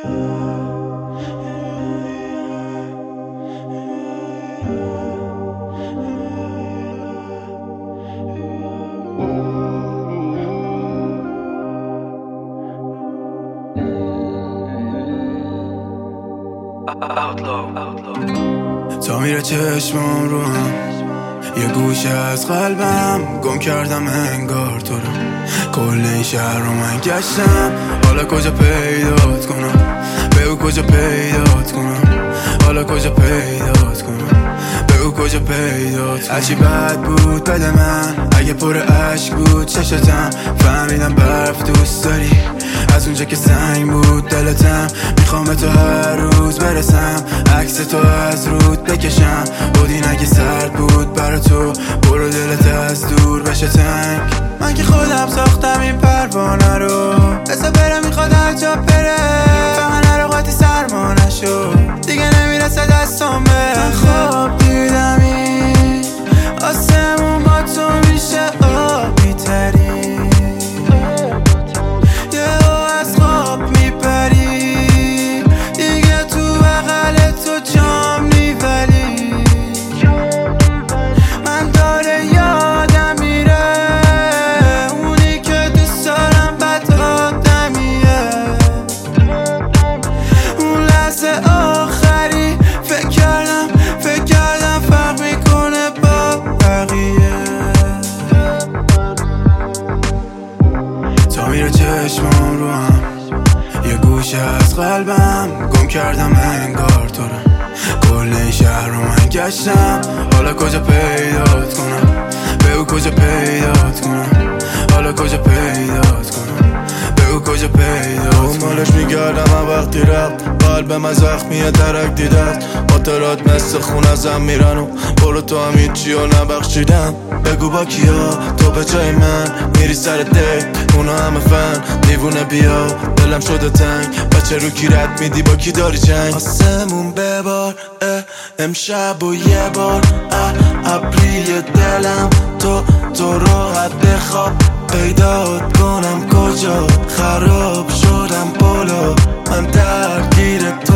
تا میره چشمام رو هم یه گوشه از قلبم گم کردم انگار تو رو. کل این شهر رو من گشتم، حالا کجا پیدات کنم؟ بگو کجا پیدات کنم؟ حالا کجا پیدات کنم؟ بگو کجا پیدات؟ هرچی بد بود بده من، اگه پر عشق بود چشتم، فهمیدم برف دوست داری از اونجا که سنگ بود دلتم. میخوام به تو هر روز برسم، عکس تو از رود بکشم. بودی نگه سرد بود برا تو، برو دلت از دور بشه تنگ. من که خودم ساختم این پروانه رو، بسا بره میخواد هر جا بره، فقط نرو قاطی سرما نشو، دیگه نمیرسه دستم به. من خواب دیدم این آسمون با تو میشه آبی تری، یه از خواب میپری، دیگه تو بغل تو جام نیولی. من داره یادم میره اونی که دوست دارم بد آدمیه، اون لحظه آخری فکر کردم فرق میکنه با بقیه. تا میره چشمام رو هم یه گوشه از قلبم گم کردم انگار تو رو. کل این شهر رو من گشتم، حالا کجا پیدات کنم؟ بگو کجا پیدات کنم؟ حالا کجا پیدات کنم؟ بگو کجا پیدات کنم؟ مالش میگردم هم وقتی رفت، قلبم از زخمی درک دیدت، خاطرات مثل خون ازم میرن و برو تو هم هیچی و نبخشیدم. بگو با کیا تو به جای من میری سر دیت، اونا همه فن دیوونه بیا، دلم شده تنگ، بچه رو کی رد میدی با کی داری جنگ؟ آسمون ببار امشب و یه بار ابری دلم تو راحت بخواب، پیدات کنم کجا خراب شدم بالا، من درگیر تو